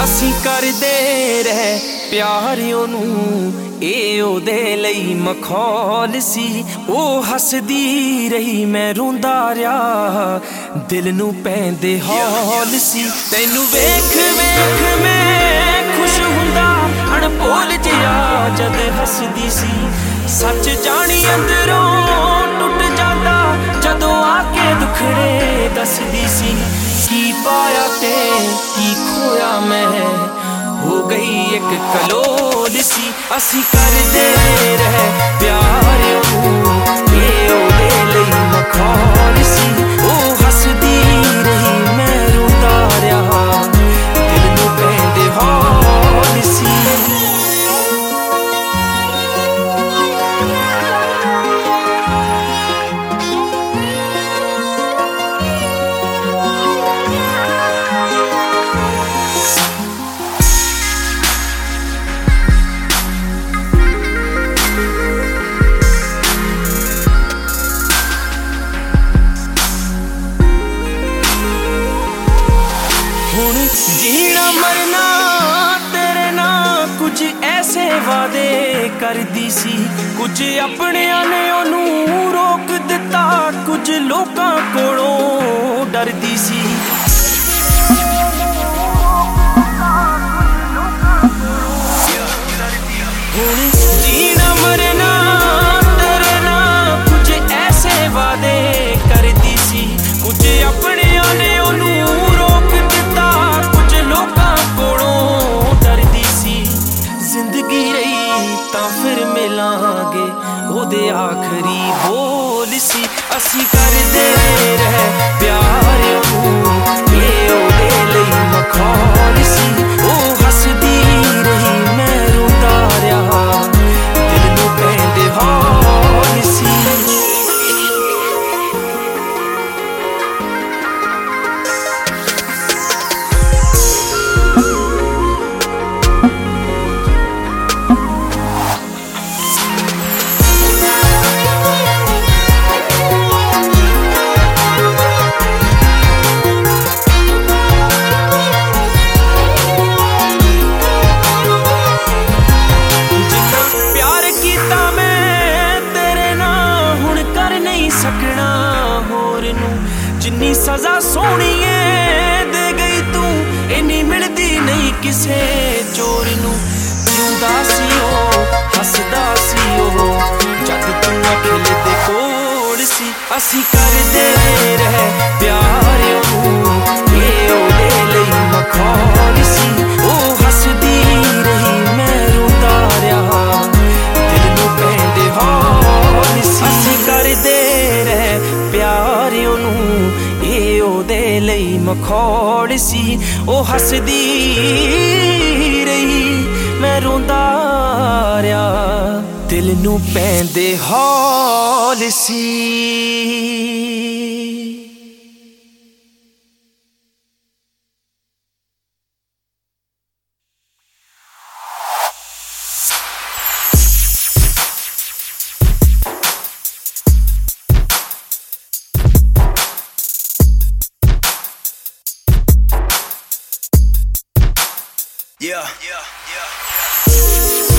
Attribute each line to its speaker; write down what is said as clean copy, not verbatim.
Speaker 1: ਅਸੀਂ ਕਰਦੇ ਰਹਿ ਪਿਆਰ ਉਹਨੂੰ, ਇਹ ਉਹਦੇ ਲਈ ਮਖੌਲ ਸੀ। ਉਹ ਹੱਸਦੀ ਰਹੀ, ਮੈਂ ਰੋਂਦਾ ਰਿਹਾ, ਦਿਲ ਨੂੰ ਪੈਂਦੇ ਹੌਲ ਸੀ। ਤੈਨੂੰ ਵੇਖ ਵੇਖ ਮੈਂ ਖੁਸ਼ ਹੁੰਦਾ, ਅਣਭੋਲ ਜਿਹਾ ਜਦ ਹੱਸਦੀ ਸੀ। ਸੱਚ ਜਾਣੀ ਅੰਦਰੋਂ ਟੁੱਟ ਜਾਂਦਾ, ਜਦੋਂ ਆ ਕੇ ਦੁਖੜੇ ਦੱਸਦੀ ਸੀ। ਕੀ ਪਾਇਆ ਤੇ ਕੀ ਖੋਇਆ ਮੈਂ, ਹੋ ਗਈ ਇੱਕ ਕਲੋਲ ਸੀ। ਅਸੀਂ ਕਰਦੇ ਰਹਿ ਪਿਆਰ ਉਹਨੂੰ, ਇਹ ਉਹਦੇ ਲਈ ਮਖੌਲ ਸੀ। ਉਹ ਹੱਸਦੀ ਰਹੀ, ਮੈਂ ਰੋਂਦਾ ਰਿਹਾ, ਦਿਲ ਨੂੰ ਪੈਂਦੇ ਹੌਲ ਸੀ। जीना मरना तेरे नाल कुछ ऐसे वादे करदी सी। कुछ अपनियां ने ओनू रोक दिता, कुछ लोकां कोलों डरदी सी। हुण जीना मरना तेरे नाल कुछ ऐसे वादे करदी सी। कुछ अपनियां ने ओनू रोक दिता, लोकां कोलों डरदी सी। जिंदगी रही तां फिर मिलांगे, ओदे आखरी बोल सी। असीं करदे रह प्यार ओनू, ये ओदे लई मखौल सी। ओ हसदी रही, मैं रोंदा रहा, दिल नूं पैंदे हौल सी। सकना होर नू जिन्नी सजा सोहणीए दे गई तू, इन्नी मिलदी नहीं किसे चोर नू। जिंदा सी ओ हसदा सी ओ, जद तू अखिल दे कोल सी। असीं करदे रह प्यार ओनू, ये ओदे लई मखौल सी। ओ हसदी रही, मैं रोंदा रहा, दिल नूं पैंदे हौल सी। असीं करदे प्यार ओनू, ये ओदे लई मखौल सी। ओ हसदी रही, मैं रोंदा रहा, दिल नूं पैंदे हौल सी। Yeah.